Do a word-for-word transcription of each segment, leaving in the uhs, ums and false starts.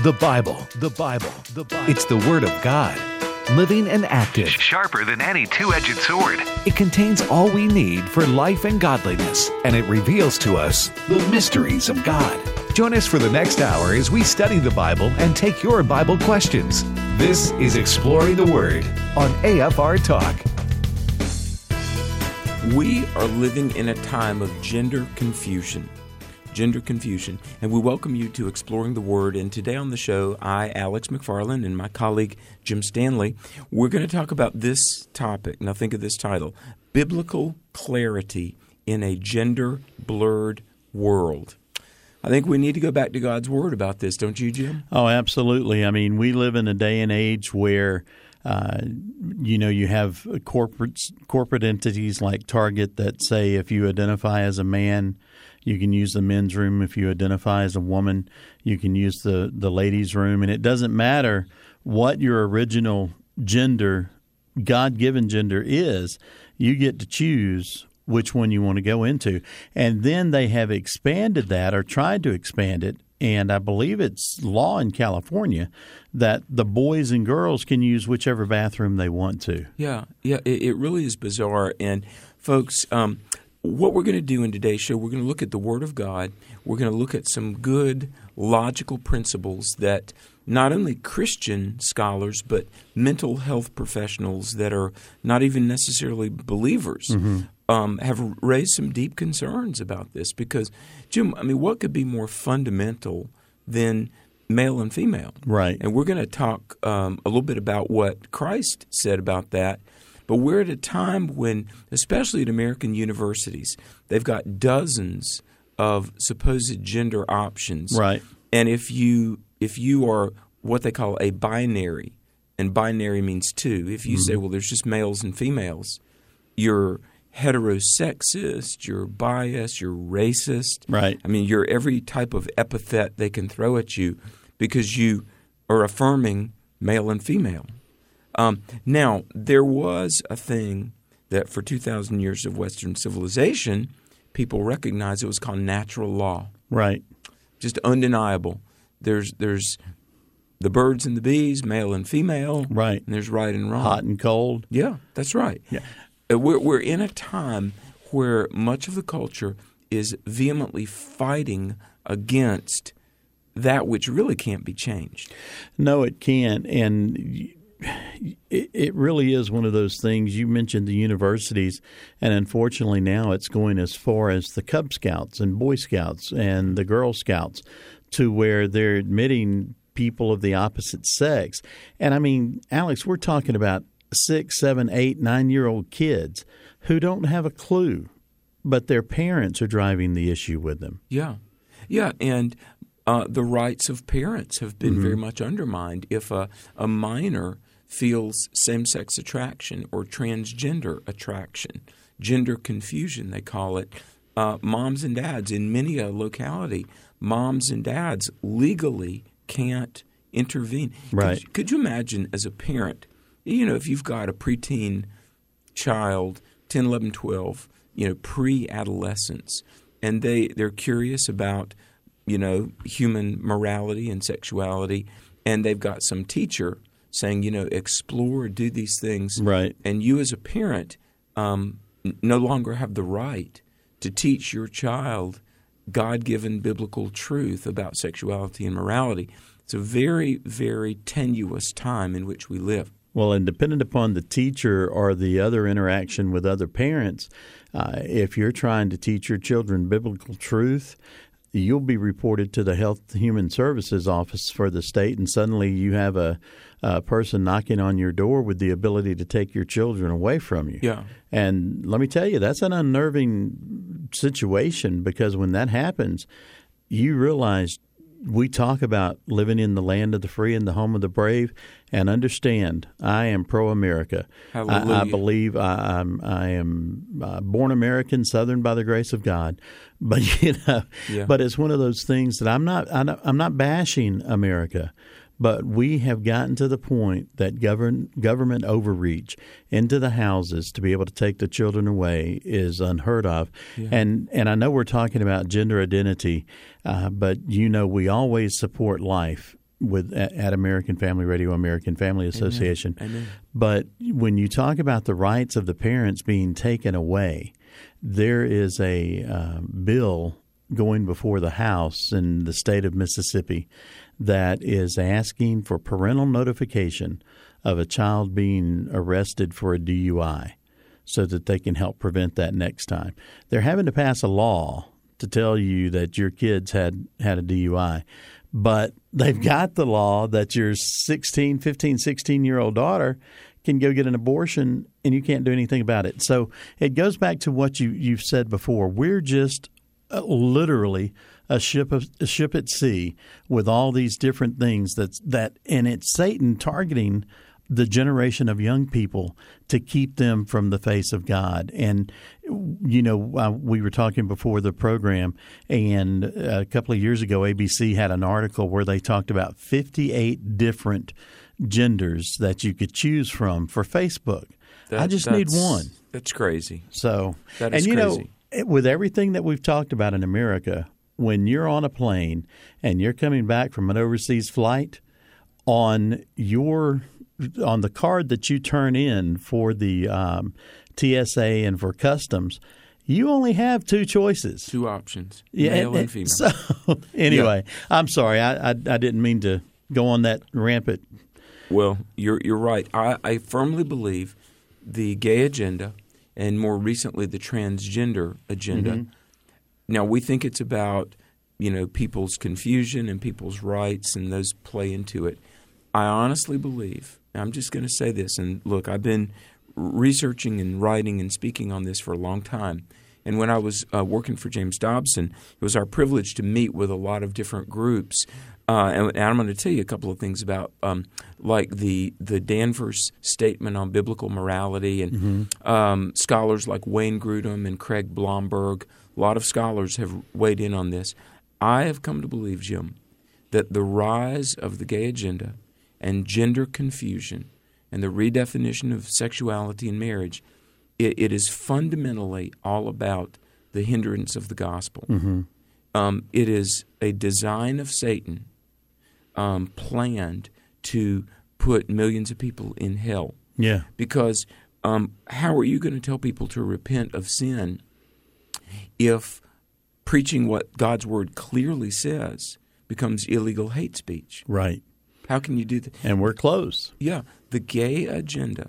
The Bible, the Bible, the Bible. It's the Word of God, living and active. Sharper than any two-edged sword. It contains all we need for life and godliness, and it reveals to us the mysteries of God. Join us for the next hour as we study the Bible and take your Bible questions. This is Exploring the Word on A F R Talk. We are living in a time of gender confusion. Gender confusion. And we welcome you to Exploring the Word. And today on the show, I, Alex McFarland, and my colleague Jim Stanley, we're going to talk about this topic. Now think of this title, Biblical Clarity in a Gender-Blurred World. I think we need to go back to God's Word about this, don't you, Jim? Oh, absolutely. I mean, we live in a day and age where Uh, you know, you have corporate corporate entities like Target that say if you identify as a man, you can use the men's room. If you identify as a woman, you can use the, the ladies' room. And it doesn't matter what your original gender, God-given gender is, you get to choose which one you want to go into. And then they have expanded that or tried to expand it. And I believe it's law in California that the boys and girls can use whichever bathroom they want to. Yeah, yeah, it, it really is bizarre. And folks, um, what we're going to do in today's show, we're going to look at the Word of God. We're going to look at some good logical principles that not only Christian scholars, but mental health professionals that are not even necessarily believers mm-hmm. um, have raised some deep concerns about this. Because, Jim, I mean, what could be more fundamental than male and female? Right. And we're going to talk um, a little bit about what Christ said about that. But we're at a time when, especially at American universities, they've got dozens of supposed gender options. Right. And if you if you are what they call a binary, and binary means two, if you mm-hmm. say, well, there's just males and females, you're heterosexist, you're biased, you're racist. Right. I mean, you're every type of epithet they can throw at you because you are affirming male and female. Um, now, there was a thing that for two thousand years of Western civilization, people recognized. It was called natural law. Right. Just undeniable. There's there's the birds and the bees, male and female. Right. And there's right and wrong. Hot and cold. Yeah, that's right. Yeah. We're, we're in a time where much of the culture is vehemently fighting against that which really can't be changed. No, it can't. And it, it really is one of those things. You mentioned the universities, and unfortunately now it's going as far as the Cub Scouts and Boy Scouts and the Girl Scouts to where they're admitting people of the opposite sex. And I mean, Alex, we're talking about six, seven, eight, nine-year-old kids who don't have a clue, but their parents are driving the issue with them. Yeah. Yeah, and uh, the rights of parents have been mm-hmm. very much undermined. If a, a minor feels same-sex attraction or transgender attraction, gender confusion, they call it, uh, moms and dads in many a locality, moms and dads legally can't intervene. Right. Could, could you imagine as a parent, you know, if you've got a preteen child, ten, eleven, twelve, you know, pre-adolescence, and they, they're curious about, you know, human morality and sexuality, and they've got some teacher saying, you know, explore, do these things. Right. And you as a parent um, n- no longer have the right to teach your child God-given biblical truth about sexuality and morality. It's a very, very tenuous time in which we live. Well, and dependent upon the teacher or the other interaction with other parents, uh, if you're trying to teach your children biblical truth, you'll be reported to the Health and Human Services Office for the state, and suddenly you have a, a person knocking on your door with the ability to take your children away from you. Yeah. And let me tell you, that's an unnerving situation, because when that happens, you realize we talk about living in the land of the free and the home of the brave, and understand I am pro-America. Hallelujah. I, I believe I, I'm, I am uh, born American, Southern by the grace of God. But you know, yeah. but it's one of those things that I'm not. I'm not bashing America. But we have gotten to the point that govern, government overreach into the houses to be able to take the children away is unheard of. Yeah. And and I know we're talking about gender identity, uh, but, you know, we always support life. with at American Family Radio, American Family Association. Amen. Amen. But when you talk about the rights of the parents being taken away, there is a uh, bill going before the House in the state of Mississippi that is asking for parental notification of a child being arrested for a D U I so that they can help prevent that next time. They're having to pass a law to tell you that your kids had, had a D U I. But they've got the law that your sixteen, fifteen, sixteen-year-old daughter can go get an abortion and you can't do anything about it. So it goes back to what you, you've said before. We're just uh, literally a ship of, a ship at sea with all these different things that's that, and it's Satan targeting the generation of young people to keep them from the face of God. And, you know, uh, we were talking before the program, and a couple of years ago, A B C had an article where they talked about fifty-eight different genders that you could choose from for Facebook. That, I just need one. That's crazy. So, that is and you crazy. know, with everything that we've talked about in America, when you're on a plane and you're coming back from an overseas flight, on your on the card that you turn in for the um, T S A and for customs, you only have two choices. Two options, yeah, male and, and female. So anyway, yeah. I'm sorry. I, I I didn't mean to go on that rampant. Well, you're you're right. I, I firmly believe the gay agenda and more recently the transgender agenda. Mm-hmm. Now, we think it's about, you know, people's confusion and people's rights, and those play into it. I honestly believe, I'm just going to say this, and look, I've been researching and writing and speaking on this for a long time. And when I was uh, working for James Dobson, it was our privilege to meet with a lot of different groups. Uh, and, and I'm going to tell you a couple of things about, um, like the the Danvers Statement on Biblical Morality, and mm-hmm. um, scholars like Wayne Grudem and Craig Blomberg. A lot of scholars have weighed in on this. I have come to believe, Jim, that the rise of the gay agenda and gender confusion and the redefinition of sexuality in marriage, it, it is fundamentally all about the hindrance of the gospel. Mm-hmm. Um, it is a design of Satan um, planned to put millions of people in hell. Yeah. Because um, how are you going to tell people to repent of sin if preaching what God's word clearly says becomes illegal hate speech? Right. How can you do that? And we're close. Yeah. The gay agenda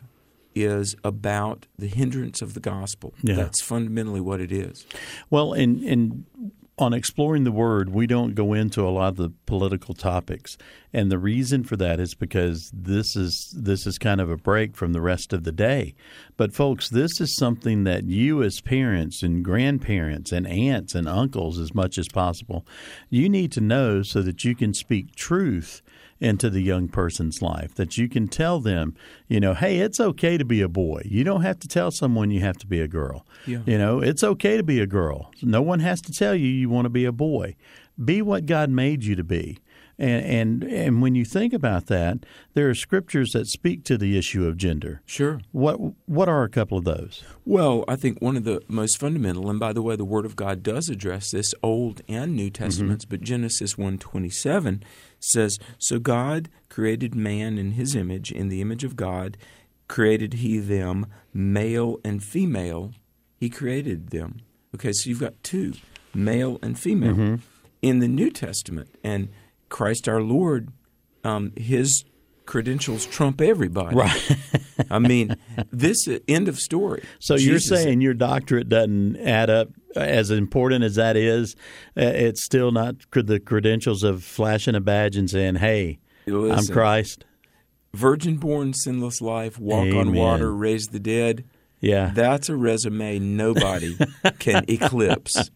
is about the hindrance of the gospel. Yeah. That's fundamentally what it is. Well, and and on Exploring the Word, we don't go into a lot of the political topics. And the reason for that is because this is this is kind of a break from the rest of the day. But folks, this is something that you as parents and grandparents and aunts and uncles, as much as possible, you need to know so that you can speak truth into the young person's life, that you can tell them, you know, hey, it's okay to be a boy. You don't have to tell someone you have to be a girl. Yeah. You know, it's okay to be a girl. No one has to tell you you want to be a boy. Be what God made you to be. And, and and when you think about that, there are scriptures that speak to the issue of gender. Sure. What what are a couple of those? Well, I think one of the most fundamental, and by the way, the Word of God does address this, Old and New Testaments, mm-hmm. but Genesis one twenty-seven says, "So God created man in his image, in the image of God created he them, male and female, he created them." Okay, so you've got two, male and female. Mm-hmm. In the New Testament, and Christ our Lord, um, his credentials trump everybody. Right. I mean, this uh, end of story. So Jesus, you're saying your doctorate doesn't add up, as important as that is, uh, it's still not the credentials of flashing a badge and saying, hey, listen, I'm Christ. Virgin-born, sinless life, walk Amen. on water, raise the dead. Yeah. That's a resume nobody can eclipse.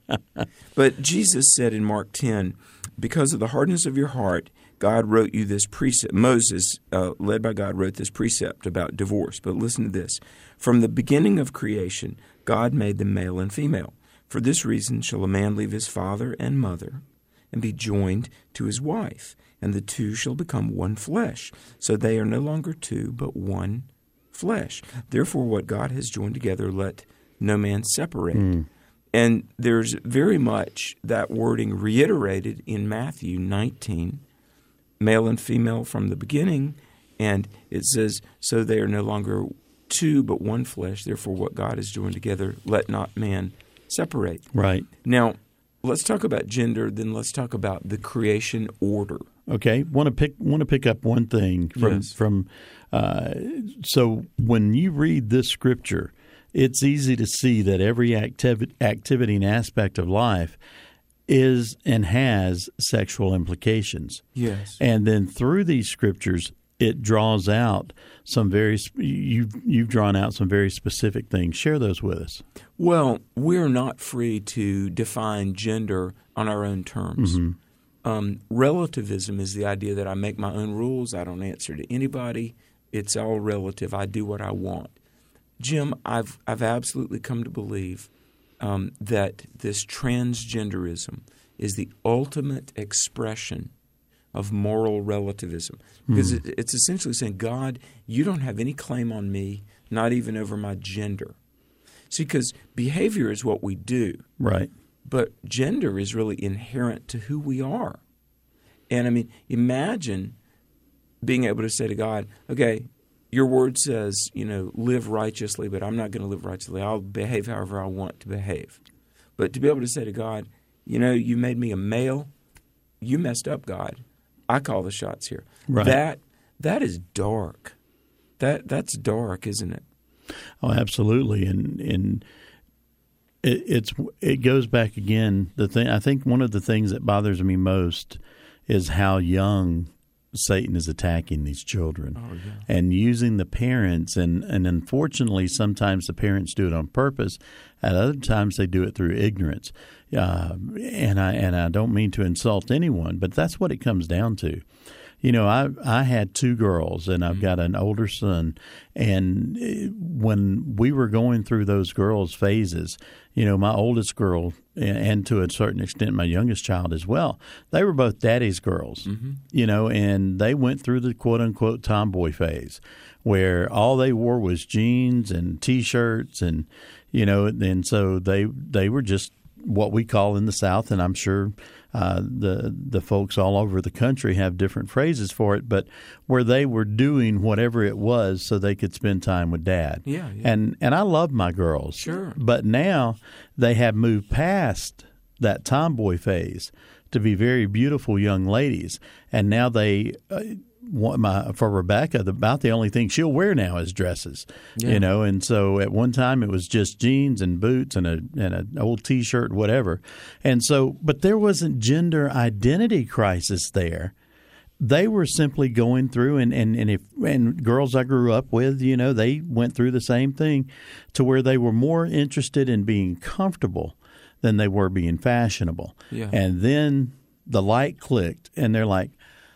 But Jesus said in Mark ten, because of the hardness of your heart, God wrote you this precept. Moses, uh, led by God, wrote this precept about divorce. But listen to this. From the beginning of creation, God made them male and female. For this reason shall a man leave his father and mother and be joined to his wife, and the two shall become one flesh. So they are no longer two, but one flesh. Therefore, what God has joined together, let no man separate. Mm. And there's very much that wording reiterated in Matthew nineteen, male and female from the beginning, and it says, so they are no longer two but one flesh, therefore what God has joined together, let not man separate. Right. Now, let's talk about gender, then let's talk about the creation order. Okay, want to pick want to pick up one thing from Yes. from. Uh, so when you read this scripture, it's easy to see that every activi- activity and aspect of life is and has sexual implications. Yes. And then through these scriptures, it draws out some very you've you've drawn out some very specific things. Share those with us. Well, we're not free to define gender on our own terms. Mm-hmm. Um, relativism is the idea that I make my own rules. I don't answer to anybody. It's all relative. I do what I want. Jim, I've I've absolutely come to believe um, that this transgenderism is the ultimate expression of moral relativism, because it, it's essentially saying, God, you don't have any claim on me, not even over my gender. See, because behavior is what we do. Right. But gender is really inherent to who we are. And, I mean, imagine being able to say to God, okay, your word says, you know, live righteously, but I'm not going to live righteously. I'll behave however I want to behave. But to be able to say to God, you know, you made me a male. You messed up, God. I call the shots here. Right. That that is dark. That That's dark, isn't it? Oh, absolutely. And and it, it's it goes back again. The thing I think one of the things that bothers me most is how young Satan is attacking these children Oh, yeah. and using the parents. And, and unfortunately, sometimes the parents do it on purpose. At other times, they do it through ignorance. Uh, and I and I don't mean to insult anyone, but that's what it comes down to. You know, I I had two girls, and I've got an older son. And when we were going through those girls' phases, you know, my oldest girl, and to a certain extent my youngest child as well, they were both daddy's girls, mm-hmm. you know, and they went through the quote-unquote tomboy phase where all they wore was jeans and T-shirts and, you know, and so they they were just what we call in the South, and I'm sure uh, the the folks all over the country have different phrases for it, but where they were doing whatever it was so they could spend time with Dad. Yeah, yeah. And and I love my girls. Sure. But now they have moved past that tomboy phase to be very beautiful young ladies, and now they. Uh, My, for Rebecca, the, about the only thing she'll wear now is dresses, yeah. you know. And so at one time it was just jeans and boots and a and an old T-shirt, whatever. And so, but there wasn't gender identity crisis there. They were simply going through, and and and if and girls I grew up with, you know, they went through the same thing, to where they were more interested in being comfortable than they were being fashionable. Yeah. And then the light clicked, and they're like,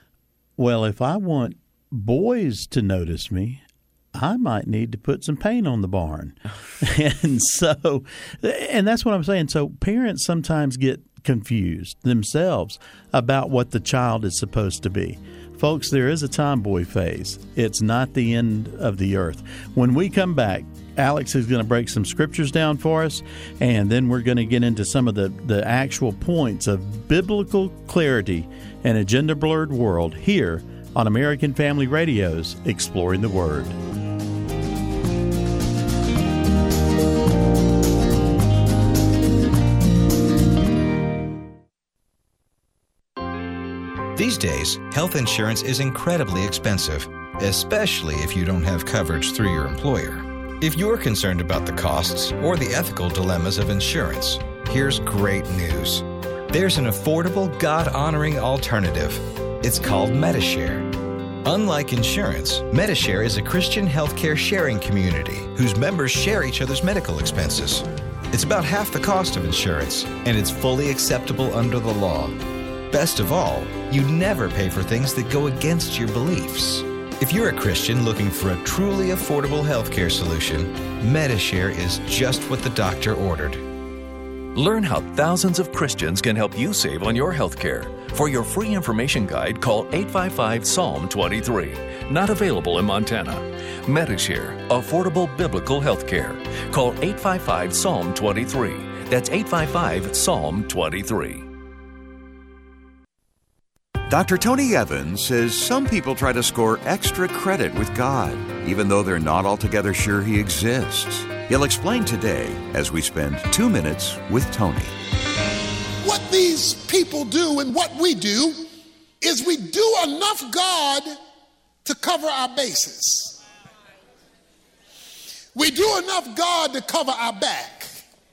well, if I want boys to notice me, I might need to put some paint on the barn. and so, and that's what I'm saying. So parents sometimes get confused themselves about what the child is supposed to be. Folks, there is a tomboy phase. It's not the end of the earth. When we come back, Alex is going to break some scriptures down for us, and then we're going to get into some of the, the actual points of biblical clarity in a gender-blurred world here on American Family Radio's Exploring the Word. These days, health insurance is incredibly expensive, especially if you don't have coverage through your employer. If you're concerned about the costs or the ethical dilemmas of insurance, here's great news. There's an affordable, God-honoring alternative. It's called Medi-Share. Unlike insurance, Medi-Share is a Christian healthcare sharing community whose members share each other's medical expenses. It's about half the cost of insurance, and it's fully acceptable under the law. Best of all, you never pay for things that go against your beliefs. If you're a Christian looking for a truly affordable healthcare solution, Medi-Share is just what the doctor ordered. Learn how thousands of Christians can help you save on your health care. For your free information guide, call eight five five, Psalm twenty-three. Not available in Montana. Medi-Share, affordable biblical health care. Call eight five five, Psalm twenty-three. That's eight five five, Psalm twenty-three. Doctor Tony Evans says some people try to score extra credit with God, even though they're not altogether sure He exists. He'll explain today as we spend two minutes with Tony. What these people do and what we do is we do enough God to cover our bases. We do enough God to cover our back,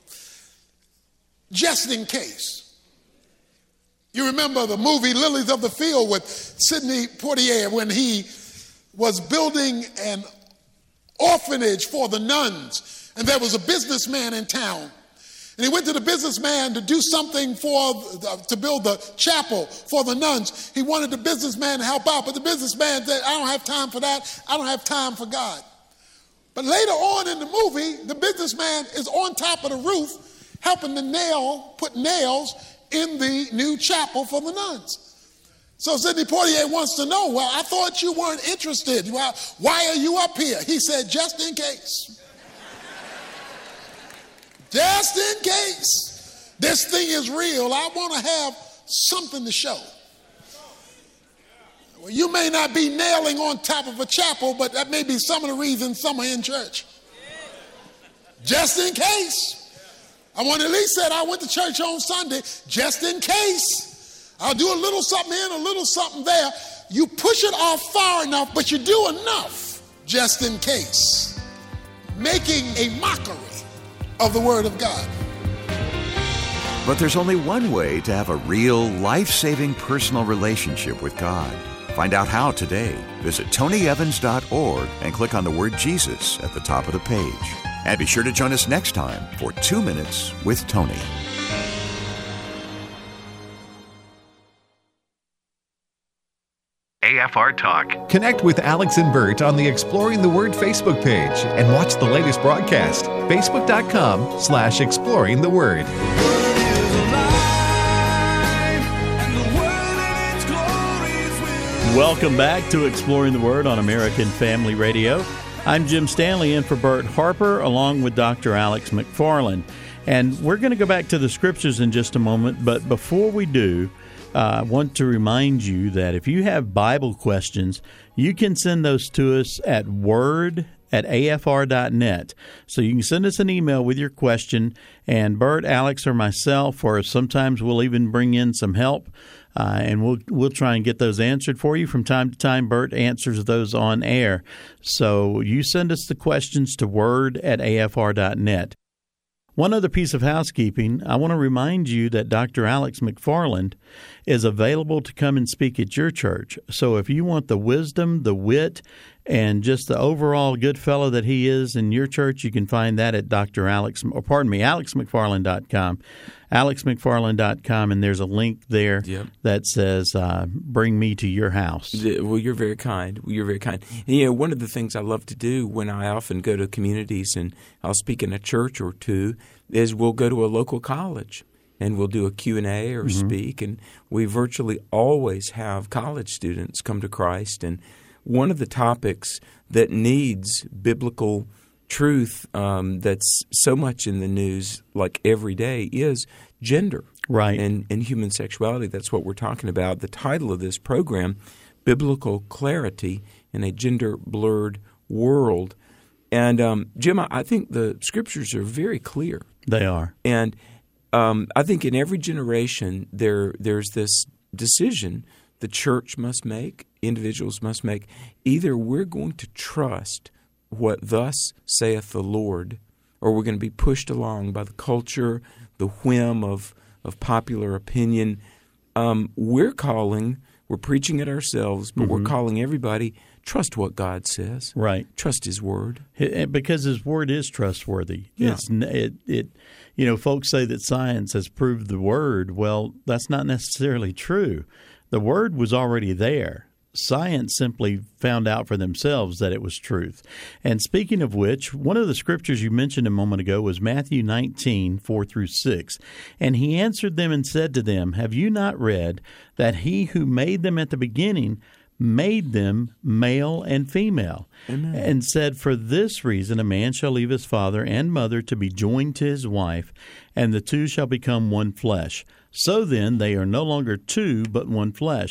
just in case. You remember the movie Lilies of the Field with Sidney Poitier when he was building an orphanage for the nuns, and there was a businessman in town. And he went to the businessman to do something for, the, to build the chapel for the nuns. He wanted the businessman to help out, but the businessman said, I don't have time for that. I don't have time for God. But later on in the movie, the businessman is on top of the roof helping to nail, put nails in the new chapel for the nuns. So Sidney Poitier wants to know, well, I thought you weren't interested. Well, why are you up here? He said, just in case. Just in case this thing is real, I want to have something to show. Well, you may not be nailing on top of a chapel, but that may be some of the reasons some are in church. Just in case. I want to at least say I went to church on Sunday, just in case. I'll do a little something here and a little something there. You push it off far enough, but you do enough just in case. Making a mockery of the Word of God. But there's only one way to have a real, life-saving personal relationship with God. Find out how today. Visit tony evans dot org and click on the word Jesus at the top of the page. And be sure to join us next time for Two Minutes with Tony. A F R Talk. Connect with Alex and Bert on the Exploring the Word Facebook page and watch the latest broadcast. Facebook.com slash Exploring the Word. Welcome back to Exploring the Word on American Family Radio. I'm Jim Stanley in for Bert Harper along with Doctor Alex McFarland. And we're going to go back to the scriptures in just a moment, but before we do, uh, I want to remind you that if you have Bible questions, you can send those to us at word at A F R dot net. So you can send us an email with your question, and Bert, Alex, or myself, or sometimes we'll even bring in some help, uh, and we'll we'll try and get those answered for you. From time to time, Bert answers those on air. So you send us the questions to word at A F R dot net. One other piece of housekeeping, I want to remind you that Doctor Alex McFarland is available to come and speak at your church. So if you want the wisdom, the wit, and just the overall good fellow that he is in your church, you can find that at Doctor Alex, or pardon me, alex mcfarland dot com. alex mcfarland dot com, and there's a link there yep. that says, uh, bring me to your house. Well, you're very kind. You're very kind. And, you know, one of the things I love to do when I often go to communities and I'll speak in a church or two is we'll go to a local college and we'll do a Q and A or mm-hmm. speak, and we virtually always have college students come to Christ. And one of the topics that needs biblical truth um, that's so much in the news like every day is gender right. and, and human sexuality. That's what we're talking about. The title of this program, Biblical Clarity in a Gender-Blurred World. And, um, Jim, I think the scriptures are very clear. They are. And um, I think in every generation there there's this decision the church must make, individuals must make. Either we're going to trust what thus saith the Lord, or we're going to be pushed along by the culture, the whim of, of popular opinion. Um, we're calling, we're preaching it ourselves, but mm-hmm. we're calling everybody, trust what God says. Right. Trust His Word. Because His Word is trustworthy. Yeah. It's, it, it, you know, folks say that science has proved the Word. Well, that's not necessarily true. The Word was already there. Science simply found out for themselves that it was truth. And speaking of which, one of the scriptures you mentioned a moment ago was Matthew nineteen, four through six. And He answered them and said to them, have you not read that He who made them at the beginning made them male and female? Amen. And said, for this reason a man shall leave his father and mother to be joined to his wife, and the two shall become one flesh. So then they are no longer two, but one flesh.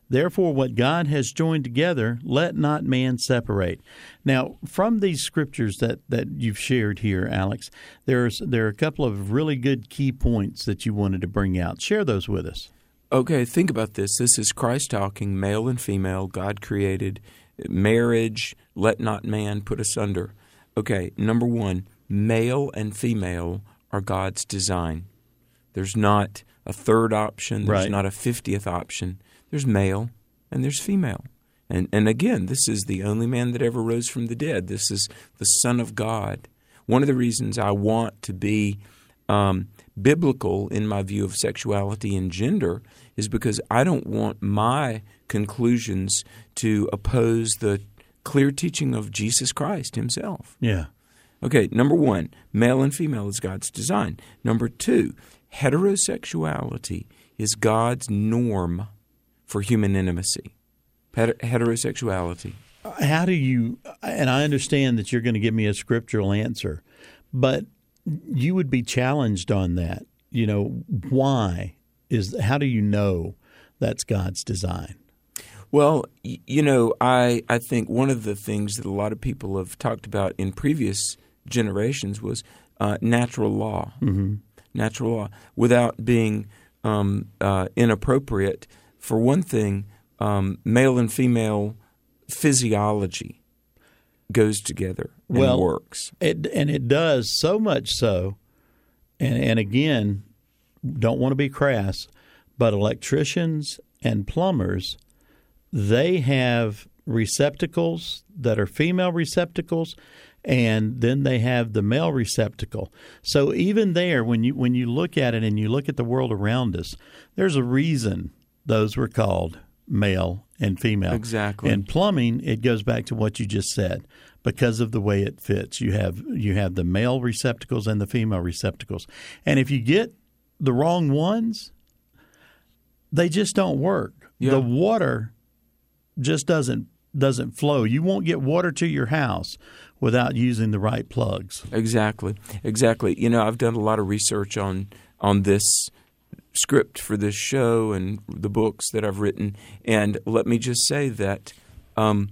Therefore, what God has joined together, let not man separate. Now, from these scriptures that, that you've shared here, Alex, there's there are a couple of really good key points that you wanted to bring out. Share those with us. Okay, think about this. This is Christ talking, male and female, God created, marriage, let not man put asunder. Okay, number one, male and female are God's design. There's not a third option. There's Right. not a fiftieth option. There's male and there's female. And and again, this is the only man that ever rose from the dead. This is the Son of God. One of the reasons I want to be um, biblical in my view of sexuality and gender is because I don't want my conclusions to oppose the clear teaching of Jesus Christ himself. Yeah. Okay, number one, male and female is God's design. Number two, heterosexuality is God's norm for human intimacy. Het- heterosexuality. How do you, and I understand that you're going to give me a scriptural answer, but you would be challenged on that. You know, why is, how do you know that's God's design? Well, y- you know, I, I think one of the things that a lot of people have talked about in previous generations was uh, natural law. Mm-hmm. Natural law. Without being um, uh, inappropriate, for one thing, um, male and female physiology goes together and well, works. It, and it does so much so, and, and again, don't want to be crass, but electricians and plumbers, they have receptacles that are female receptacles, and then they have the male receptacle. So even there, when you when you look at it and you look at the world around us, there's a reason those were called male and female. Exactly. And plumbing, it goes back to what you just said, because of the way it fits. You have you have the male receptacles and the female receptacles. And if you get the wrong ones, they just don't work. Yeah. The water just doesn't doesn't flow. You won't get water to your house without using the right plugs. Exactly. Exactly. You know, I've done a lot of research on on this script for this show and the books that I've written. And let me just say that um,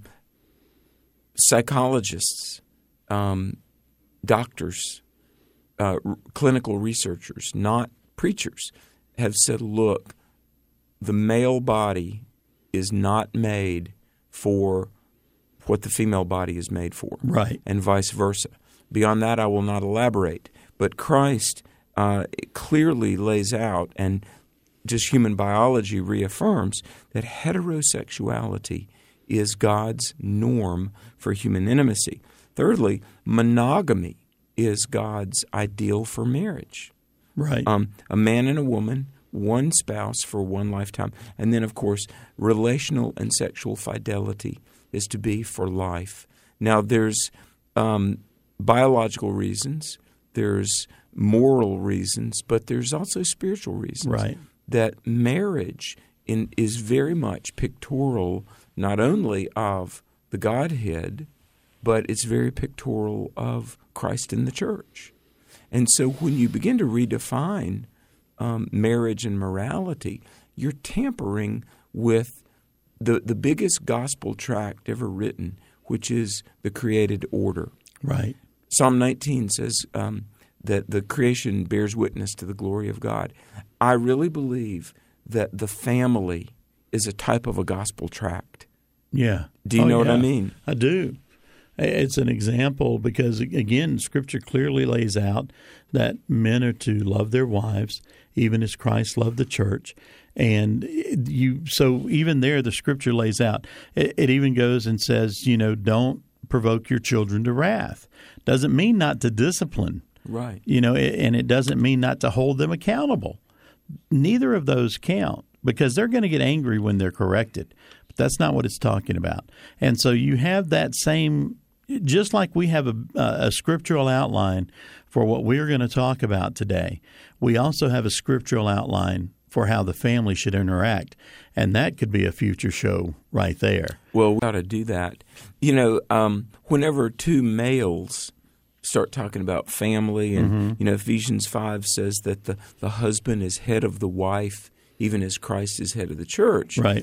psychologists, um, doctors, uh, r- clinical researchers, not preachers, have said, look, the male body is not made for what the female body is made for. Right. And vice versa. Beyond that, I will not elaborate. But Christ uh, clearly lays out, and just human biology reaffirms, that heterosexuality is God's norm for human intimacy. Thirdly, monogamy is God's ideal for marriage. Right. Um, a man and a woman, one spouse for one lifetime. And then, of course, relational and sexual fidelity is to be for life. Now, there's um, biological reasons, there's moral reasons, but there's also spiritual reasons. Right. That marriage in, is very much pictorial, not only of the Godhead, but it's very pictorial of Christ and the church. And so when you begin to redefine um, marriage and morality, you're tampering with the, the biggest gospel tract ever written, which is the created order. Right. Psalm nineteen says um, that the creation bears witness to the glory of God. I really believe that the family is a type of a gospel tract. Yeah. Do you Oh, know what I yeah. mean? I do. It's an example because, again, Scripture clearly lays out that men are to love their wives, even as Christ loved the church. And you, so even there, the Scripture lays out. It, it even goes and says, you know, don't provoke your children to wrath. Doesn't mean not to discipline. Right. You know, and it doesn't mean not to hold them accountable. Neither of those count because they're going to get angry when they're corrected. But that's not what it's talking about. And so you have that same, just like we have a, a scriptural outline for what we're going to talk about today, we also have a scriptural outline for how the family should interact. And that could be a future show right there. Well, we ought to do that. You know, um, whenever two males start talking about family, and, mm-hmm. you know, Ephesians five says that the, the husband is head of the wife, even as Christ is head of the church. Right.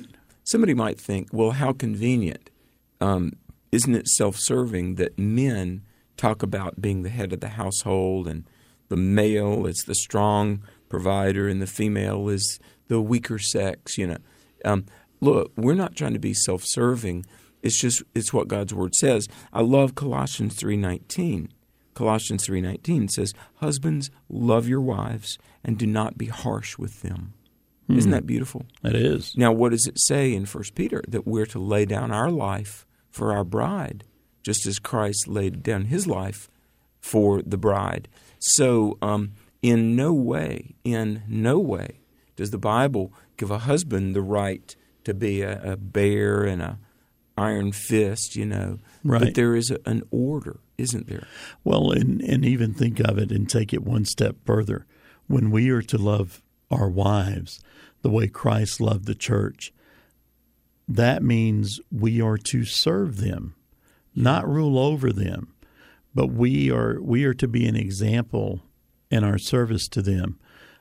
somebody might think, well, how convenient. Um, isn't it self-serving that men talk about being the head of the household and the male is the strong provider and the female is the weaker sex, you know. Um, look, we're not trying to be self-serving. It's just it's what God's Word says. I love Colossians three nineteen. Colossians three nineteen says, husbands, love your wives and do not be harsh with them. Hmm. Isn't that beautiful? It is. Now, what does it say in First Peter? That we're to lay down our life for our bride, just as Christ laid down his life for the bride. So um, in no way, in no way does the Bible give a husband the right to be a, a bear and a iron fist, you know. Right. But there is a, an order, isn't there? Well, and, and even think of it and take it one step further. When we are to love our wives the way Christ loved the church, that means we are to serve them, not rule over them. But we are we are to be an example in our service to them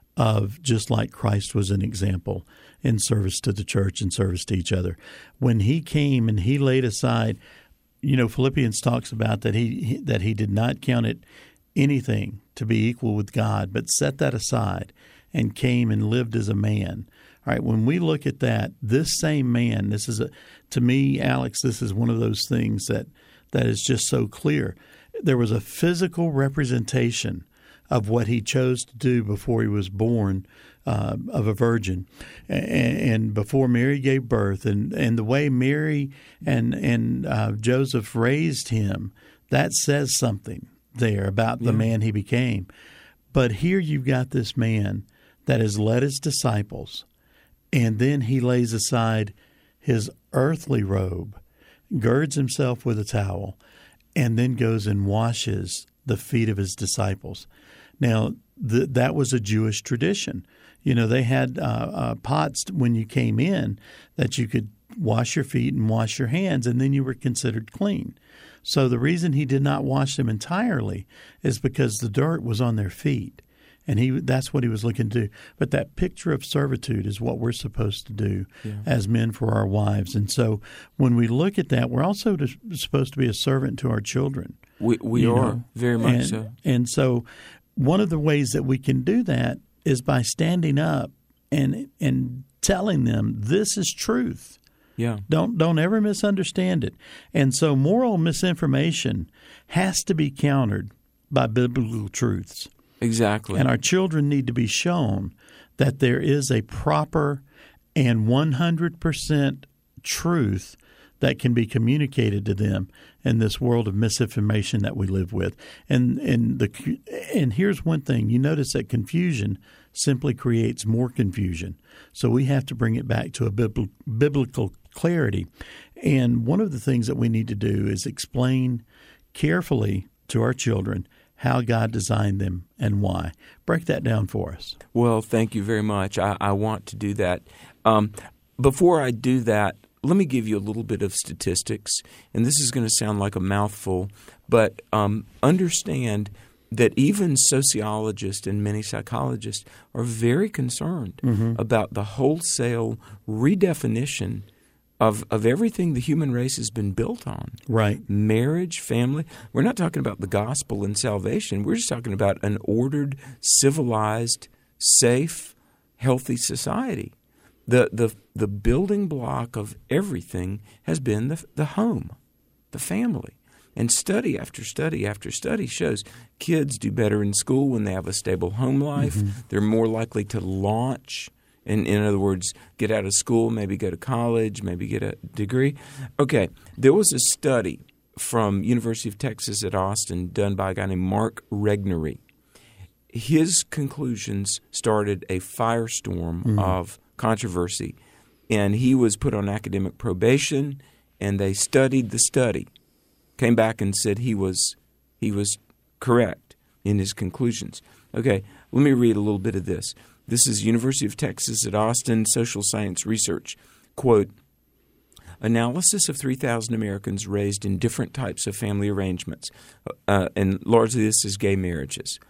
of just like Christ was an example in service to the church and service to each other. When he came and he laid aside, you know, Philippians talks about that he that he did not count it anything to be equal with God, but set that aside and came and lived as a man. All right, when we look at that, this same man, this is a to me, Alex, this is one of those things that that is just so clear. There was a physical representation of what he chose to do before he was born uh, of a virgin, and, and before Mary gave birth, and, and the way Mary and and uh, Joseph raised him, that says something there about the yeah. man he became. But here you've got this man that has led his disciples, and then he lays aside his earthly robe, girds himself with a towel, and then goes and washes the feet of his disciples. Now, th- that was a Jewish tradition. You know, they had uh, uh, pots when you came in that you could wash your feet and wash your hands, and then you were considered clean. So the reason he did not wash them entirely is because the dirt was on their feet, and he that's what he was looking to do. But that picture of servitude is what we're supposed to do yeah. as men for our wives. And so when we look at that, we're also to, supposed to be a servant to our children. We, we are, know? very much and, so. And so one of the ways that we can do that is by standing up and and telling them this is truth. Yeah. Don't don't ever misunderstand it. And so moral misinformation has to be countered by biblical truths. Exactly. And our children need to be shown that there is a proper and one hundred percent truth that can be communicated to them in this world of misinformation that we live with. And and the and here's one thing. You notice that confusion simply creates more confusion. So we have to bring it back to a bibl- biblical clarity. And one of the things that we need to do is explain carefully to our children how God designed them and why. Break that down for us. Well, thank you very much. I, I want to do that. Um, before I do that, let me give you a little bit of statistics, and this is going to sound like a mouthful, but um, understand that even sociologists and many psychologists are very concerned mm-hmm. about the wholesale redefinition of of everything the human race has been built on. Right. Marriage, family. We're not talking about the gospel and salvation. We're just talking about an ordered, civilized, safe, healthy society. The the the building block of everything has been the the home, the family. And study after study after study shows kids do better in school when they have a stable home life. Mm-hmm. They're more likely to launch. In, in other words, get out of school, maybe go to college, maybe get a degree. Okay, there was a study from University of Texas at Austin done by a guy named Mark Regnery. His conclusions started a firestorm mm-hmm. of controversy, and he was put on academic probation, and they studied the study, came back and said he was he was correct in his conclusions. Okay, let me read a little bit of this. This is University of Texas at Austin, Social Science Research. Quote, analysis of three thousand Americans raised in different types of family arrangements, uh, and largely this is gay marriages.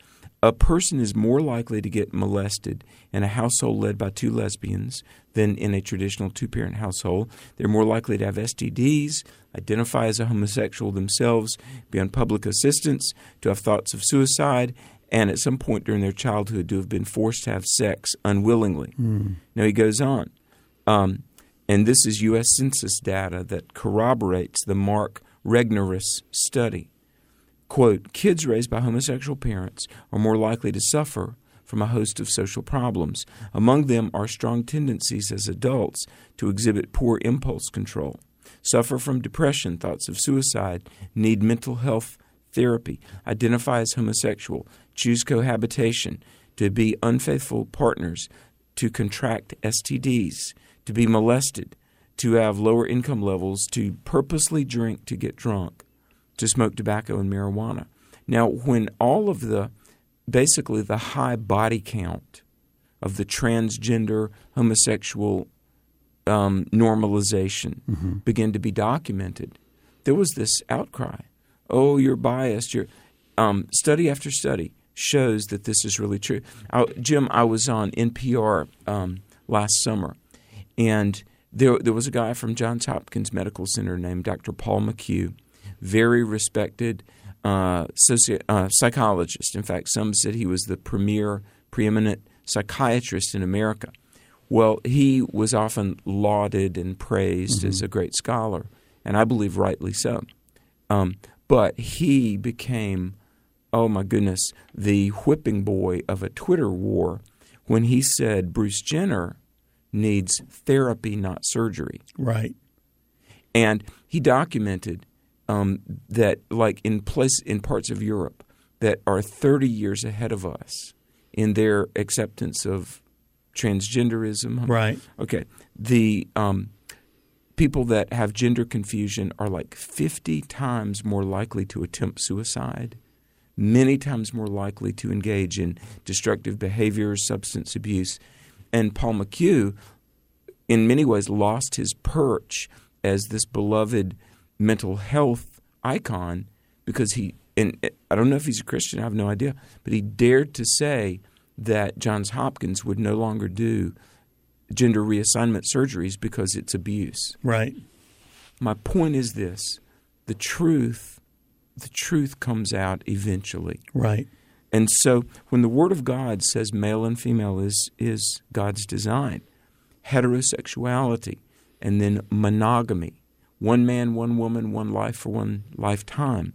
a person is more likely to get molested in a household led by two lesbians than in a traditional two-parent household. They're more likely to have S T Ds, identify as a homosexual themselves, be on public assistance, to have thoughts of suicide, and at some point during their childhood to have been forced to have sex unwillingly. Mm. Now, he goes on, um, and this is U S Census data that corroborates the Mark Regnerus study. Quote, kids raised by homosexual parents are more likely to suffer from a host of social problems. Among them are strong tendencies as adults to exhibit poor impulse control, suffer from depression, thoughts of suicide, need mental health therapy, identify as homosexual, choose cohabitation, to be unfaithful partners, to contract S T Ds, to be molested, to have lower income levels, to purposely drink to get drunk, to smoke tobacco and marijuana. Now, when all of the, basically the high body count of the transgender homosexual um, normalization mm-hmm. began to be documented, there was this outcry. Oh, you're biased. You're, um, study after study shows that this is really true. I, Jim, I was on N P R um, last summer, and there there was a guy from Johns Hopkins Medical Center named Doctor Paul McHugh, very respected uh, soci- uh, psychologist. In fact, some said he was the premier, preeminent psychiatrist in America. Well, he was often lauded and praised mm-hmm. as a great scholar, and I believe rightly so. Um, but he became, oh my goodness, the whipping boy of a Twitter war when he said Bruce Jenner needs therapy, not surgery. Right. And he documented um, that, like in place in parts of Europe that are thirty years ahead of us in their acceptance of transgenderism. Right. Okay. The um, people that have gender confusion are like fifty times more likely to attempt suicide, many times more likely to engage in destructive behaviors, substance abuse. And Paul McHugh, in many ways, lost his perch as this beloved mental health icon because he, and I don't know if he's a Christian, I have no idea, but he dared to say that Johns Hopkins would no longer do gender reassignment surgeries because it's abuse. Right. My point is this: the truth, the truth comes out eventually. Right. And so when the Word of God says male and female is is God's design, heterosexuality, and then monogamy, one man, one woman, one life for one lifetime,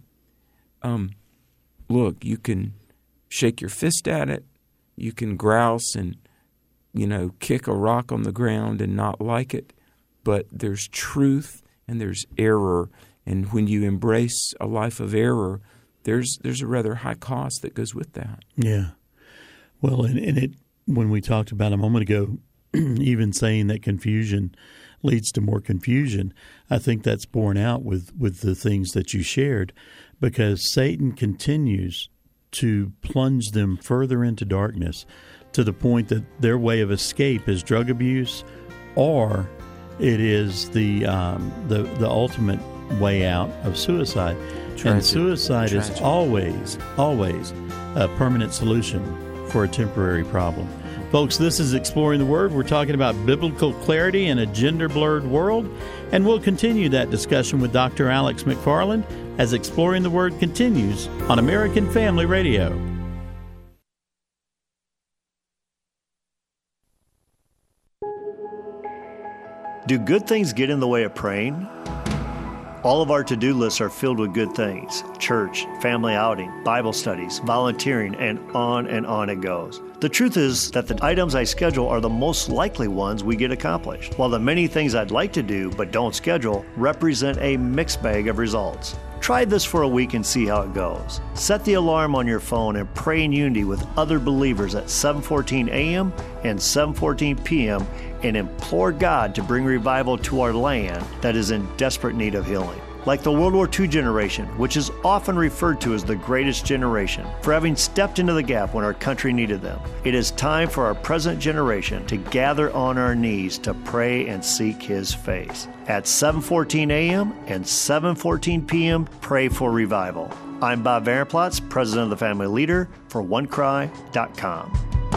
um, look, you can shake your fist at it, you can grouse and, you know, kick a rock on the ground and not like it, but there's truth and there's error. And when you embrace a life of error, there's there's a rather high cost that goes with that. Yeah. Well, and, and it when we talked about a moment ago, even saying that confusion leads to more confusion, I think that's borne out with, with the things that you shared, because Satan continues to plunge them further into darkness to the point that their way of escape is drug abuse, or it is the um, the the ultimate way out of suicide. Tragic. And suicide Tragic. is always, always a permanent solution for a temporary problem. Folks, this is Exploring the Word. We're talking about biblical clarity in a gender-blurred world, and we'll continue that discussion with Doctor Alex McFarland as Exploring the Word continues on American Family Radio. Do good things get in the way of praying? All of our to-do lists are filled with good things: church, family outing, Bible studies, volunteering, and on and on it goes. The truth is that the items I schedule are the most likely ones we get accomplished, while the many things I'd like to do but don't schedule represent a mixed bag of results. Try this for a week and see how it goes. Set the alarm on your phone and pray in unity with other believers at seven fourteen a.m. and seven fourteen p.m. and implore God to bring revival to our land that is in desperate need of healing. Like the World War Two generation, which is often referred to as the greatest generation, for having stepped into the gap when our country needed them. It is time for our present generation to gather on our knees to pray and seek His face. At seven fourteen a.m. and seven fourteen p.m., pray for revival. I'm Bob Varenplatz, president of the Family Leader for one cry dot com.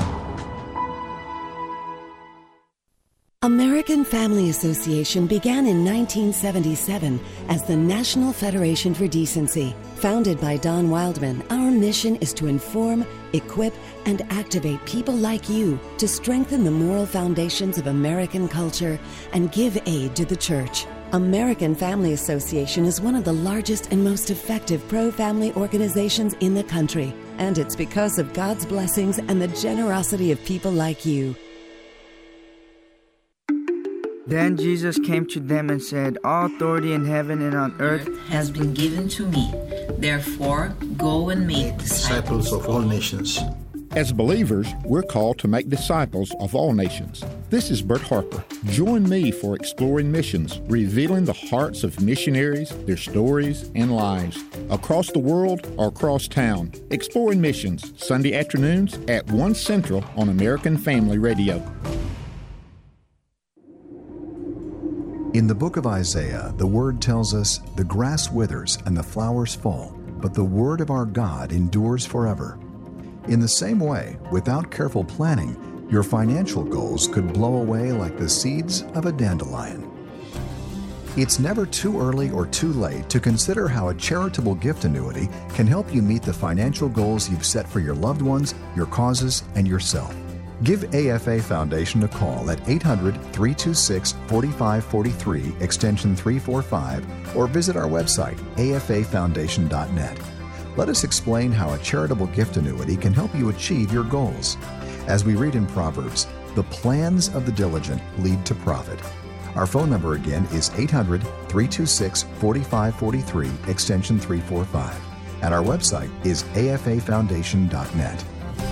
American Family Association began in nineteen seventy-seven as the National Federation for Decency. Founded by Don Wildman, our mission is to inform, equip, and activate people like you to strengthen the moral foundations of American culture and give aid to the church. American Family Association is one of the largest and most effective pro-family organizations in the country, and it's because of God's blessings and the generosity of people like you. Then Jesus came to them and said, "All authority in heaven and on earth has been given to me. Therefore, go and make disciples of all nations." As believers, we're called to make disciples of all nations. This is Bert Harper. Join me for Exploring Missions, revealing the hearts of missionaries, their stories, and lives. Across the world or across town. Exploring Missions, Sunday afternoons at one Central on American Family Radio. In the book of Isaiah, the Word tells us, "The grass withers and the flowers fall, but the word of our God endures forever." In the same way, without careful planning, your financial goals could blow away like the seeds of a dandelion. It's never too early or too late to consider how a charitable gift annuity can help you meet the financial goals you've set for your loved ones, your causes, and yourself. Give A F A Foundation a call at eight hundred, three two six, four five four three, extension three forty-five, or visit our website, A F A foundation dot net. Let us explain how a charitable gift annuity can help you achieve your goals. As we read in Proverbs, the plans of the diligent lead to profit. Our phone number again is eight hundred, three two six, four five four three, extension three forty-five. And our website is A F A foundation dot net.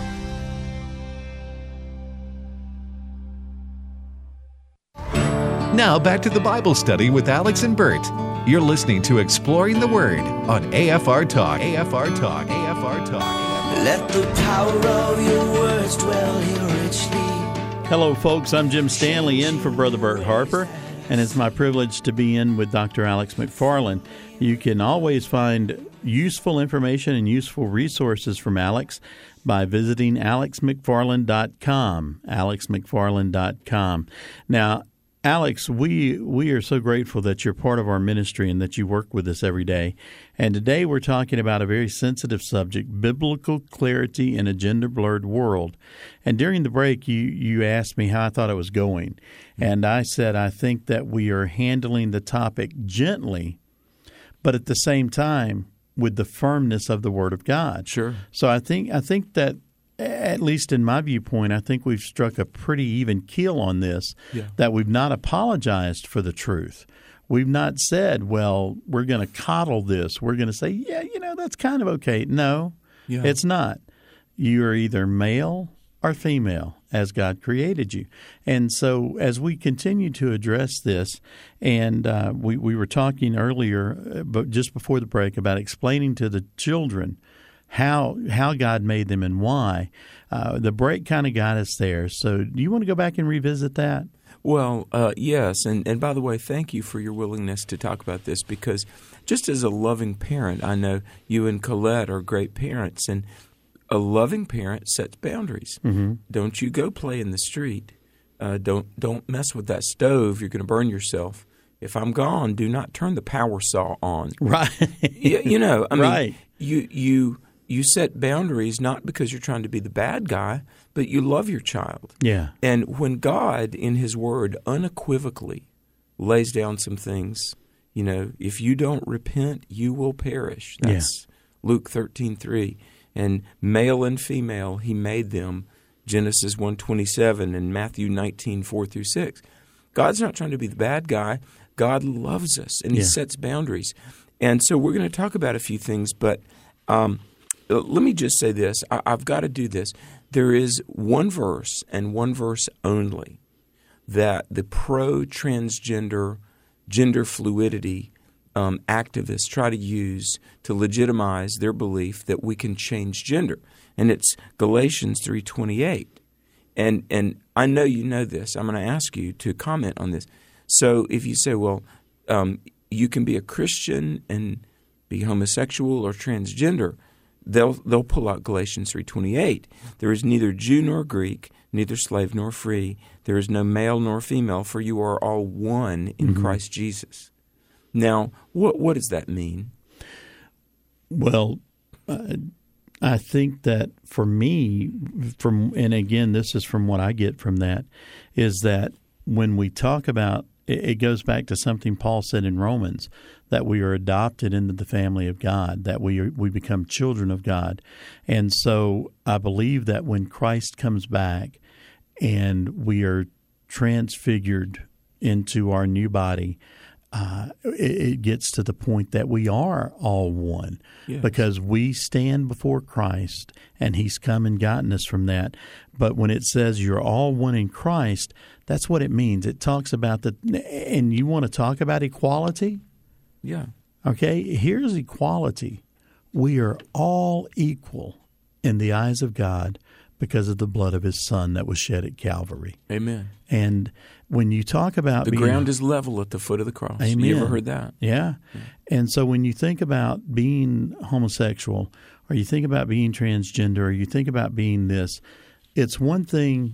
Now back to the Bible study with Alex and Bert. You're listening to Exploring the Word on A F R Talk. A F R Talk. A F R Talk. Let the power of your words dwell here richly. Hello, folks. I'm Jim Stanley in for Brother Bert Harper, and it's my privilege to be in with Doctor Alex McFarland. You can always find useful information and useful resources from Alex by visiting alex mcfarland dot com. alex mcfarland dot com. Now, Alex, we we are so grateful that you're part of our ministry and that you work with us every day. And today we're talking about a very sensitive subject, biblical clarity in a gender-blurred world. And during the break, you, you asked me how I thought it was going. And I said I think that we are handling the topic gently, but at the same time with the firmness of the Word of God. Sure. So I think I think that at least in my viewpoint, I think we've struck a pretty even keel on this, yeah. that we've not apologized for the truth. We've not said, well, we're going to coddle this. We're going to say, yeah, you know, that's kind of okay. No, yeah. It's not. You're either male or female as God created you. And so as we continue to address this, and uh, we, we were talking earlier, but just before the break, about explaining to the children how how God made them and why. Uh, the break kind of got us there. So do you want to go back and revisit that? Well, uh, yes. And, and by the way, thank you for your willingness to talk about this, because just as a loving parent, I know you and Colette are great parents, and a loving parent sets boundaries. Mm-hmm. Don't you go play in the street. Uh, don't don't mess with that stove. You're going to burn yourself. If I'm gone, do not turn the power saw on. Right. you, you know, I mean, right. you you – You set boundaries not because you're trying to be the bad guy, but you love your child. Yeah. And when God, in His Word, unequivocally lays down some things, you know, if you don't repent, you will perish. That's yeah. Luke thirteen three. And male and female, He made them, Genesis one twenty-seven and Matthew nineteen four through six. God's not trying to be the bad guy. God loves us, and He yeah. sets boundaries. And so we're going to talk about a few things, but um, – let me just say this. I, I've got to do this. There is one verse and one verse only that the pro-transgender, gender fluidity um, activists try to use to legitimize their belief that we can change gender. And it's Galatians three twenty-eight. And and I know you know this. I'm going to ask you to comment on this. So if you say, well, um, you can be a Christian and be homosexual or transgender, they'll they'll pull out Galatians three twenty-eight. There is neither Jew nor Greek, neither slave nor free. There is no male nor female, for you are all one in mm-hmm. Christ Jesus. Now, what what does that mean? Well, uh, I think that for me, from and again, this is from what I get from that, is that when we talk about, it goes back to something Paul said in Romans, that we are adopted into the family of God, that we are, we become children of God. And so I believe that when Christ comes back and we are transfigured into our new body, uh, it, it gets to the point that we are all one, yes. because we stand before Christ and He's come and gotten us from that. But when it says you're all one in Christ, that's what it means. It talks about the, and you want to talk about equality? Yeah. Okay, here's equality. We are all equal in the eyes of God because of the blood of His Son that was shed at Calvary. Amen. And when you talk about the being, ground is level at the foot of the cross. Amen. You ever heard that? Yeah. yeah. And so when you think about being homosexual, or you think about being transgender, or you think about being this, it's one thing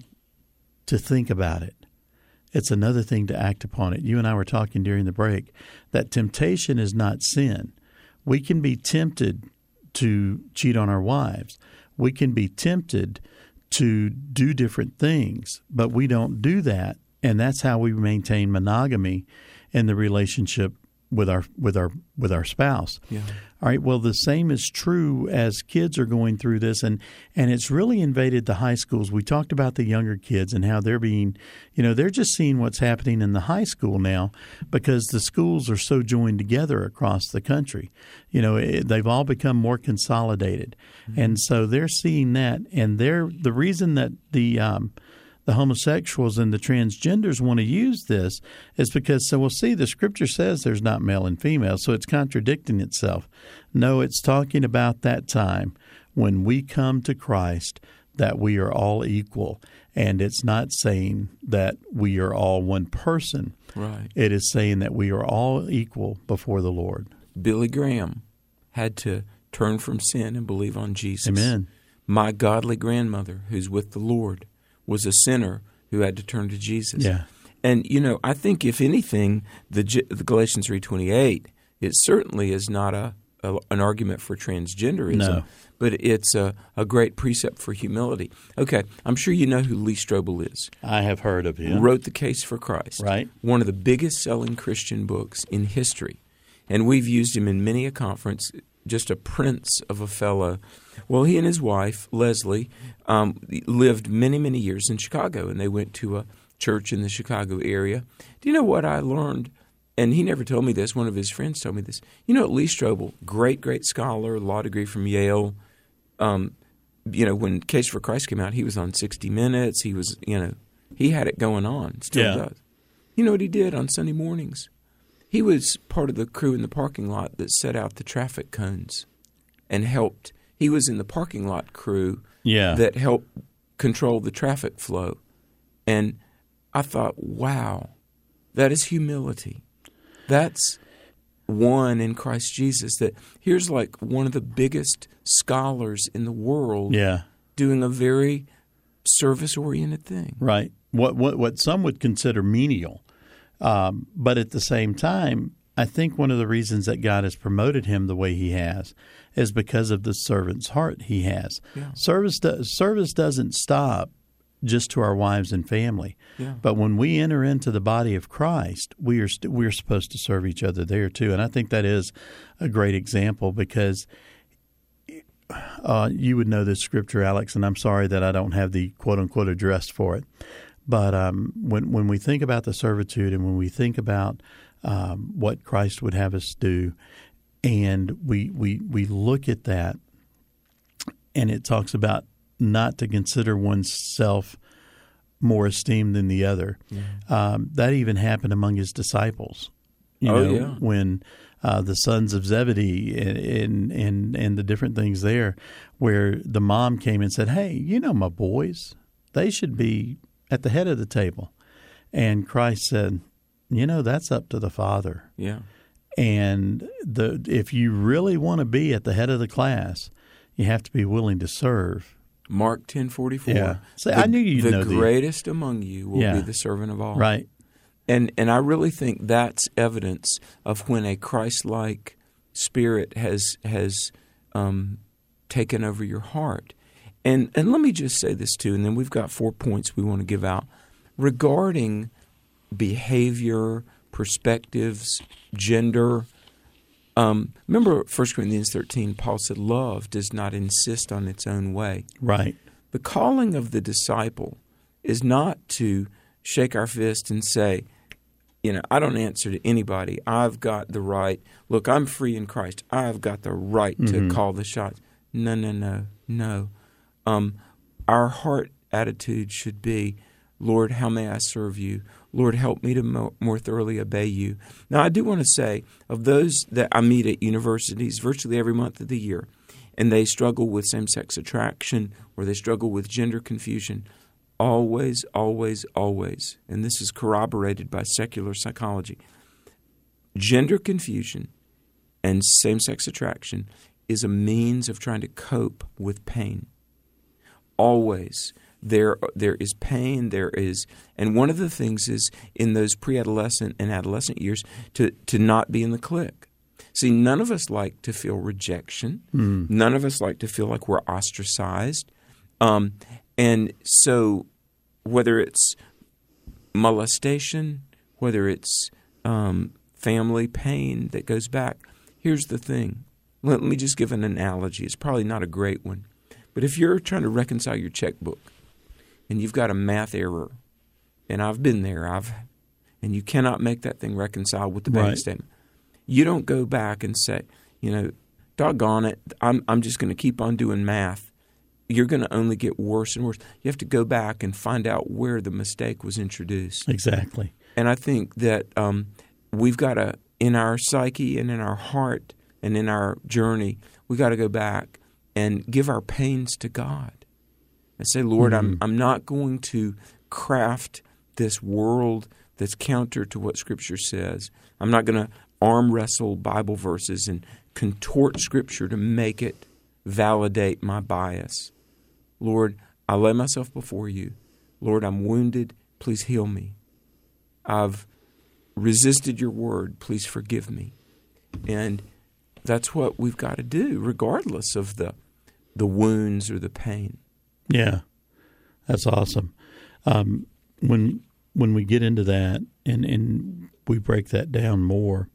to think about it. It's another thing to act upon it. You and I were talking during the break that temptation is not sin. We can be tempted to cheat on our wives. We can be tempted to do different things, but we don't do that, and that's how we maintain monogamy in the relationship with our with our with our spouse. Yeah. All right. Well, the same is true as kids are going through this, and and it's really invaded the high schools. We talked about the younger kids and how they're being, you know, they're just seeing what's happening in the high school now because the schools are so joined together across the country. You know, it, they've all become more consolidated, mm-hmm. and so they're seeing that, and they're the reason that the um, the homosexuals and the transgenders want to use this is because, so we'll see, the Scripture says there's not male and female, so it's contradicting itself. No, it's talking about that time when we come to Christ that we are all equal, and it's not saying that we are all one person. Right. It is saying that we are all equal before the Lord. Billy Graham had to turn from sin and believe on Jesus. Amen. My godly grandmother, who's with the Lord, was a sinner who had to turn to Jesus. Yeah. And, you know, I think if anything, the, the Galatians three twenty-eight, it certainly is not a, a an argument for transgenderism, no. but it's a, a great precept for humility. Okay, I'm sure you know who Lee Strobel is. I have heard of him. Wrote The Case for Christ. Right. One of the biggest selling Christian books in history. And we've used him in many a conference, just a prince of a fellow. Well, he and his wife, Leslie, um, lived many, many years in Chicago, and they went to a church in the Chicago area. Do you know what I learned? And he never told me this. One of his friends told me this. You know, Lee Strobel, great, great scholar, law degree from Yale. Um, you know, when Case for Christ came out, he was on sixty minutes. He was, you know, he had it going on, still yeah. does. You know what he did on Sunday mornings? He was part of the crew in the parking lot that set out the traffic cones and helped. He was in the parking lot crew yeah. that helped control the traffic flow. And I thought, wow, that is humility. That's one in Christ Jesus. That here's like one of the biggest scholars in the world yeah. doing a very service-oriented thing. Right. What what what some would consider menial. Um, but at the same time, I think one of the reasons that God has promoted him the way He has is because of the servant's heart he has. Yeah. Service do, service doesn't stop just to our wives and family. Yeah. But when we enter into the body of Christ, we are st- we're supposed to serve each other there too. And I think that is a great example because uh, you would know this scripture, Alex, and I'm sorry that I don't have the quote-unquote address for it. But um, when when we think about the servitude and when we think about um, what Christ would have us do, and we, we we look at that, and it talks about not to consider oneself more esteemed than the other. Yeah. Um, that even happened among His disciples. You oh, know, yeah. when uh, the sons of Zebedee and, and and and the different things there, where the mom came and said, "Hey, you know my boys, they should be at the head of the table," and Christ said, "You know, that's up to the Father." Yeah. And the if you really want to be at the head of the class, you have to be willing to serve. Mark ten forty-four. Yeah. So the, I knew you'd the know the greatest among you will yeah. be the servant of all. Right. And and I really think that's evidence of when a Christ-like spirit has has um, taken over your heart. And and let me just say this too, and then we've got four points we want to give out regarding behavior, perspectives, gender. Um, remember First Corinthians thirteen, Paul said, love does not insist on its own way. Right. The calling of the disciple is not to shake our fist and say, you know, I don't answer to anybody. I've got the right. Look, I'm free in Christ. I've got the right Mm-hmm. to call the shots. No, no, no, no. Um, our heart attitude should be, Lord, how may I serve you? Lord, help me to mo- more thoroughly obey you. Now, I do want to say, of those that I meet at universities virtually every month of the year, and they struggle with same-sex attraction or they struggle with gender confusion, always, always, always, and this is corroborated by secular psychology, gender confusion and same-sex attraction is a means of trying to cope with pain. Always. There there is pain, there is, and one of the things is in those pre-adolescent and adolescent years to, to not be in the clique. See, none of us like to feel rejection. Mm. None of us like to feel like we're ostracized. Um, and so whether it's molestation, whether it's um, family pain that goes back, here's the thing. Let me just give an analogy. It's probably not a great one. But if you're trying to reconcile your checkbook and you've got a math error, and I've been there, I've, and you cannot make that thing reconcile with the bank Right. statement, you don't go back and say, you know, doggone it, I'm, I'm just going to keep on doing math. You're going to only get worse and worse. You have to go back and find out where the mistake was introduced. Exactly. And I think that um, we've got to, in our psyche and in our heart and in our journey, we got to go back and give our pains to God and say, Lord, Mm-hmm. I'm I'm not going to craft this world that's counter to what Scripture says. I'm not going to arm wrestle Bible verses and contort Scripture to make it validate my bias. Lord, I lay myself before you. Lord, I'm wounded. Please heal me. I've resisted your word. Please forgive me. And that's what we've got to do, regardless of the the wounds or the pain. Yeah, that's awesome. Um, when when we get into that and, and we break that down more,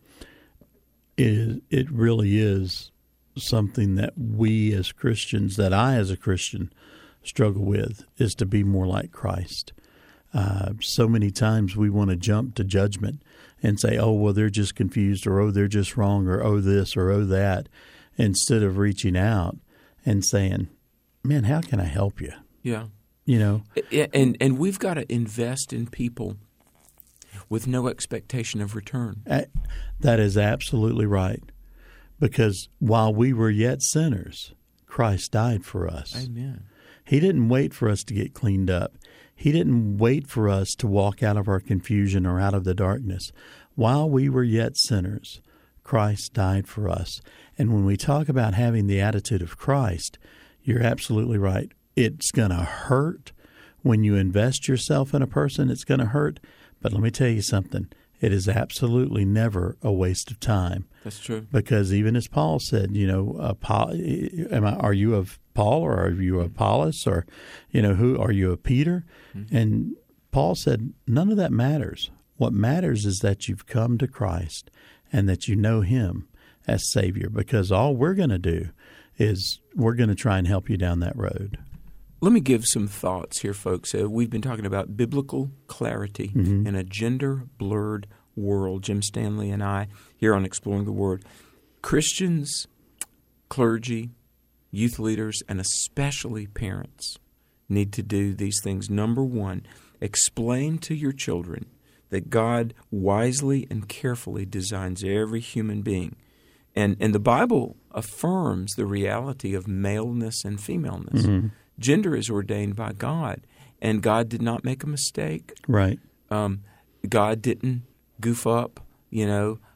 it, it really is something that we as Christians, that I as a Christian struggle with, is to be more like Christ. Uh, so many times we want to jump to judgment and say, oh, well, they're just confused, or oh, they're just wrong, or oh, this, or oh, that, instead of reaching out and saying, man, how can I help you? Yeah. You know? And and we've got to invest in people with no expectation of return. That is absolutely right. Because while we were yet sinners, Christ died for us. Amen. He didn't wait for us to get cleaned up. He didn't wait for us to walk out of our confusion or out of the darkness. While we were yet sinners, Christ died for us. And when we talk about having the attitude of Christ, you're absolutely right. It's going to hurt when you invest yourself in a person. It's going to hurt. But let me tell you something. It is absolutely never a waste of time. That's true. Because even as Paul said, you know, uh, Paul, am I, are you of Paul, or are you of Apollos, or, you know, who are you of Peter? Mm-hmm. And Paul said, none of that matters. What matters is that you've come to Christ and that you know Him as Savior, because all we're going to do is we're going to try and help you down that road. Let me give some thoughts here, folks. Uh, we've been talking about biblical clarity mm-hmm. in a gender-blurred world. Jim Stanley and I here on Exploring the Word. Christians, clergy, youth leaders, and especially parents need to do these things. Number one, explain to your children that God wisely and carefully designs every human being. And, and the Bible affirms the reality of maleness and femaleness. Mm-hmm. Gender is ordained by God, and God did not make a mistake. Right. Um, God didn't goof up, you know,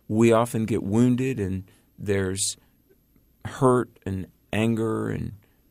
we often get wounded, and there's hurt and anger and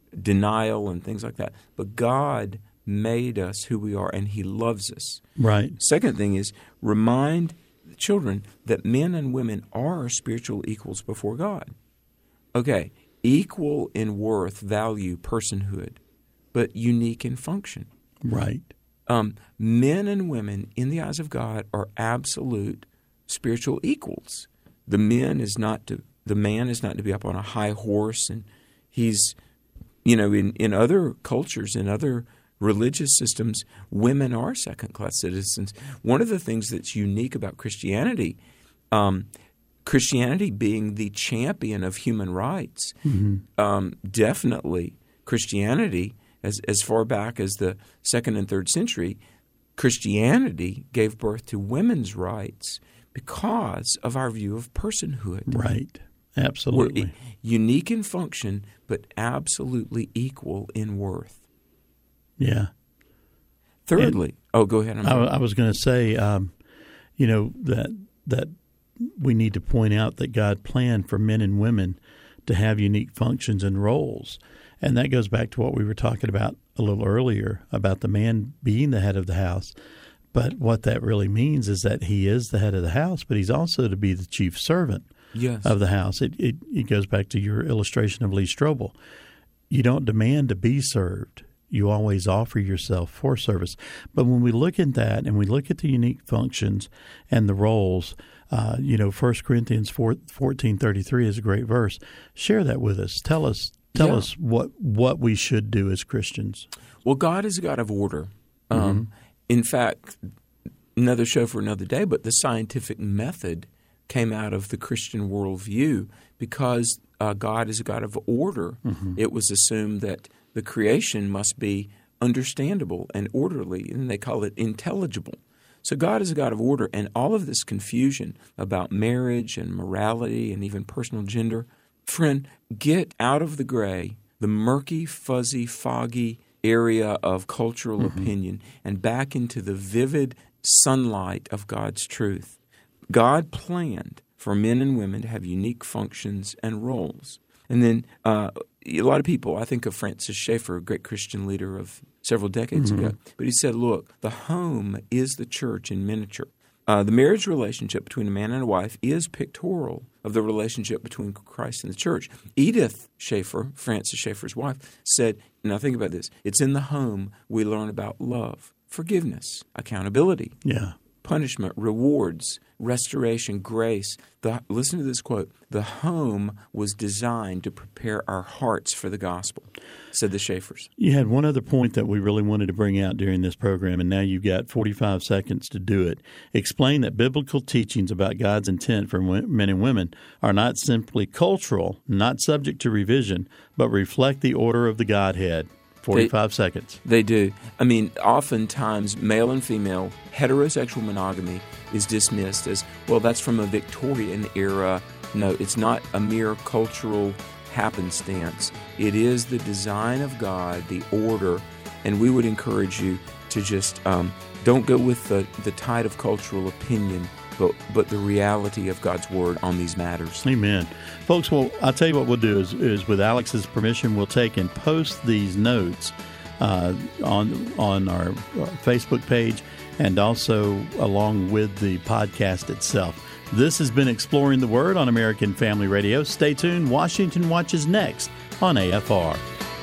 denial and things like that. But God made us who we are, and He loves us. Right. Second thing is remind the children that men and women are spiritual equals before God. Okay, equal in worth, value, personhood, but unique in function. Right. Um, men and women in the eyes of God are absolute spiritual equals. The men is not to the man is not to be up on a high horse, and he's, you know, in, in other cultures, in other religious systems, women are second-class citizens. One of the things that's unique about Christianity, um, Christianity being the champion of human rights, mm-hmm. um, definitely Christianity, as as far back as the second and third century, Christianity gave birth to women's rights because of our view of personhood. Right. Absolutely. We're unique in function, but absolutely equal in worth. Yeah. Thirdly, and oh, go ahead. I'm I, I was going to say, um, you know, that that we need to point out that God planned for men and women to have unique functions and roles. And that goes back to what we were talking about a little earlier about the man being the head of the house. But what that really means is that he is the head of the house, but he's also to be the chief servant yes. of the house. It, it it goes back to your illustration of Lee Strobel. You don't demand to be served. You always offer yourself for service. But when we look at that and we look at the unique functions and the roles, uh, you know, First Corinthians fourteen thirty-three is a great verse. Share that with us. Tell us tell yeah. us what, what we should do as Christians. Well, God is a God of order. Um, mm-hmm. In fact, another show for another day, but the scientific method came out of the Christian worldview because uh, God is a God of order. Mm-hmm. It was assumed that the creation must be understandable and orderly, and they call it intelligible. So God is a God of order, and all of this confusion about marriage and morality and even personal gender, friend, get out of the gray, the murky, fuzzy, foggy area of cultural mm-hmm. opinion and back into the vivid sunlight of God's truth. God planned for men and women to have unique functions and roles. And then uh, a lot of people, I think of Francis Schaeffer, a great Christian leader of several decades mm-hmm. ago, but he said, look, the home is the church in miniature. Uh, the marriage relationship between a man and a wife is pictorial of the relationship between Christ and the church. Edith Schaeffer, Francis Schaeffer's wife, said, now think about this, it's in the home we learn about love, forgiveness, accountability, yeah. punishment, rewards, restoration, grace. The, listen to this quote, the home was designed to prepare our hearts for the gospel, said the Schaeffers. You had one other point that we really wanted to bring out during this program, and now you've got forty-five seconds to do it. Explain that biblical teachings about God's intent for men and women are not simply cultural, not subject to revision, but reflect the order of the Godhead. forty-five they, seconds. They do. I mean, oftentimes male and female heterosexual monogamy is dismissed as, well, that's from a Victorian era. No, it's not a mere cultural happenstance. It is the design of God, the order, and we would encourage you to just um, don't go with the, the tide of cultural opinion, but but the reality of God's Word on these matters. Amen. Folks, well, I'll tell you what we'll do is, is with Alex's permission, we'll take and post these notes uh, on, on our, our Facebook page and also along with the podcast itself. This has been Exploring the Word on American Family Radio. Stay tuned. Washington Watches next on A F R.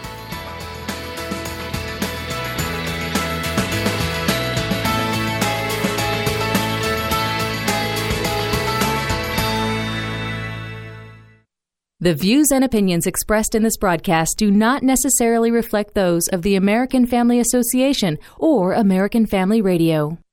The views and opinions expressed in this broadcast do not necessarily reflect those of the American Family Association or American Family Radio.